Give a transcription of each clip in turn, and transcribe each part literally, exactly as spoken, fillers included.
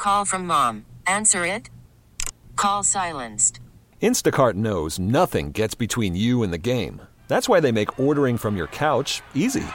Call from mom. Answer it. Call silenced. Instacart knows nothing gets between you and the game. That's why they make ordering from your couch easy.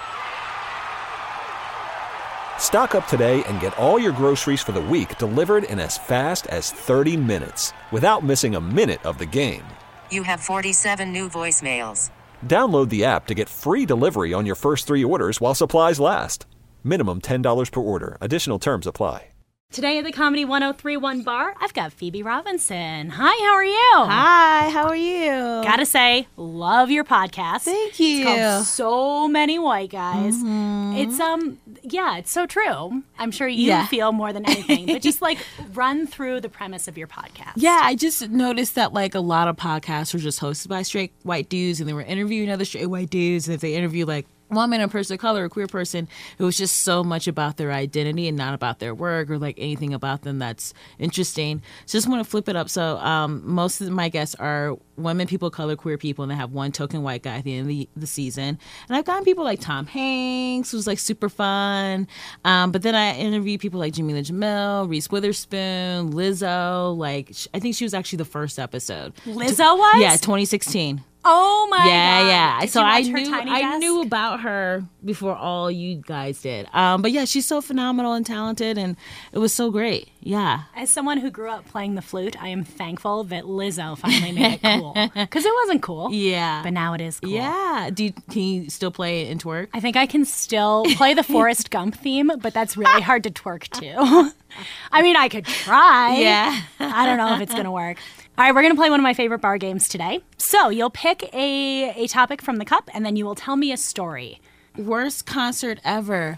Stock up today and get all your groceries for the week delivered in as fast as thirty minutes without missing a minute of the game. You have forty-seven new voicemails. Download the app to get free delivery on your first three orders while supplies last. Minimum ten dollars per order. Additional terms apply. Today at the Comedy one oh three point one bar, I've got Phoebe Robinson. Hi, how are you? Hi, how are you? Gotta say, love your podcast. Thank you. It's called So Many White Guys. Mm-hmm. It's, um, yeah, it's so true. I'm sure you yeah. feel more than anything, but just like run through the premise of your podcast. Yeah, I just noticed that like a lot of podcasts were just hosted by straight white dudes and they were interviewing other straight white dudes. And if they interview like woman, a person of color, a queer person, it was just so much about their identity and not about their work or like anything about them that's interesting. So just want to flip it up. So um, most of my guests are women, people of color, queer people, and they have one token white guy at the end of the, the season. And I've gotten people like Tom Hanks, who's like super fun. Um, but then I interview people like Jameela Jamil, Reese Witherspoon, Lizzo. Like I think she was actually the first episode. Lizzo was? Yeah, twenty sixteen. Oh my yeah, god! Yeah, Did So you watch I her knew Tiny I Desk? knew about her before all you guys did. Um, but yeah, she's so phenomenal and talented, and it was so great. Yeah. As someone who grew up playing the flute, I am thankful that Lizzo finally made it cool because it wasn't cool. Yeah. But now it is cool. Yeah. Do you, can you still play it in twerk? I think I can still play the Forrest Gump theme, but that's really hard to twerk to. I mean, I could try. Yeah. I don't know if it's gonna work. All right, we're going to play one of my favorite bar games today. So you'll pick a, a topic from the cup, and then you will tell me a story. Worst concert ever.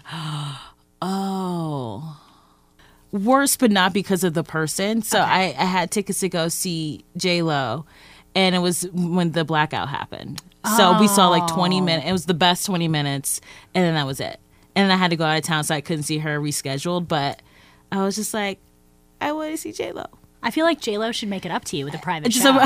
Oh. Worst, but not because of the person. So okay. I, I had tickets to go see J-Lo, and it was when the blackout happened. So oh. we saw like twenty minutes. It was the best twenty minutes, and then that was it. And then I had to go out of town, so I couldn't see her rescheduled. But I was just like, I want to see J-Lo. I feel like J-Lo should make it up to you with a private just show. A,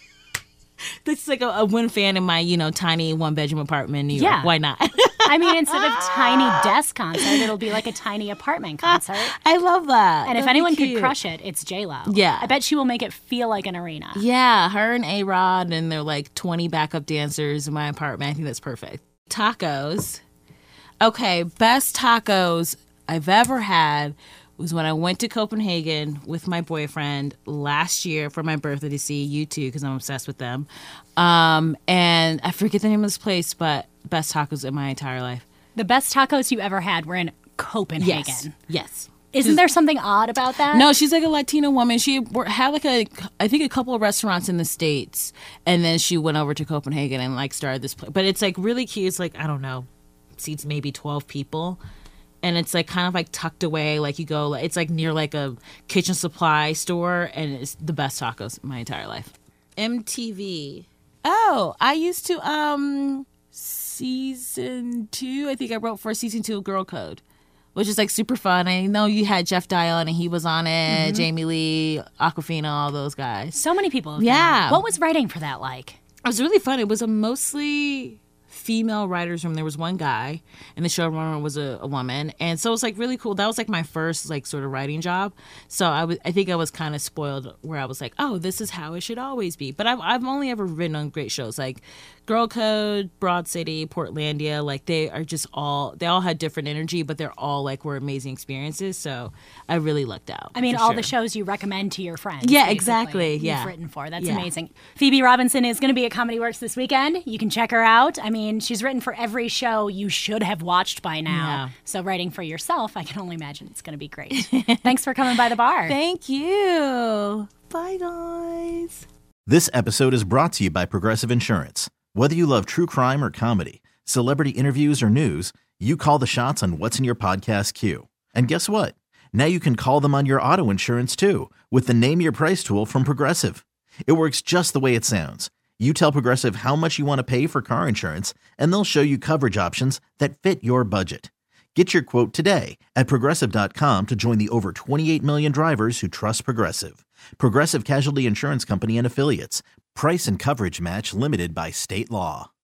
that's like a, a one fan in my, you know, tiny one-bedroom apartment in New York. Yeah. Why not? I mean, instead of tiny desk concert, it'll be like a tiny apartment concert. I love that. And That'd if anyone could crush it, it's J-Lo. Yeah. I bet she will make it feel like an arena. Yeah, her and A-Rod and their like twenty backup dancers in my apartment. I think that's perfect. Tacos. Okay, best tacos I've ever had was when I went to Copenhagen with my boyfriend last year for my birthday to see U two because I'm obsessed with them. Um, and I forget the name of this place, but best tacos in my entire life. The best tacos you ever had were in Copenhagen. Yes. Yes. Isn't there something odd about that? No, she's like a Latina woman. She had like a, I think a couple of restaurants in the States, and then she went over to Copenhagen and like started this place. But it's like really cute. It's like, I don't know, seats maybe twelve people. And it's like kind of like tucked away, like you go, it's like near like a kitchen supply store, and it's the best tacos in my entire life. M T V. Oh, I used to, um, season two, I think I wrote for season two of Girl Code, which is like super fun. I know you had Jeff Dial and he was on it, mm-hmm. Jamie Lee, Aquafina, all those guys. So many people have Yeah. What was writing for that like? It was really fun. It was a mostly female writers room. There was one guy, and the showrunner was a, a woman, and so it was like really cool. That was like my first like sort of writing job. So I was, I think I was kind of spoiled where I was like, oh, this is how it should always be. But I've I've only ever written on great shows like Girl Code, Broad City, Portlandia. Like they are just all they all had different energy, but they're all like were amazing experiences. So I really lucked out. I mean, for all sure. the shows you recommend to your friends. Yeah, basically, exactly. You've Yeah, written for. That's yeah. amazing. Phoebe Robinson is going to be at Comedy Works this weekend. You can check her out. I mean, she's written for every show you should have watched by now. Yeah. So writing for yourself, I can only imagine it's going to be great. Thanks for coming by the bar. Thank you. Bye, guys. This episode is brought to you by Progressive Insurance. Whether you love true crime or comedy, celebrity interviews or news, you call the shots on what's in your podcast queue. And guess what? Now you can call them on your auto insurance too with the Name Your Price tool from Progressive. It works just the way it sounds. You tell Progressive how much you want to pay for car insurance, and they'll show you coverage options that fit your budget. Get your quote today at Progressive dot com to join the over twenty-eight million drivers who trust Progressive. Progressive Casualty Insurance Company and Affiliates. Price and coverage match limited by state law.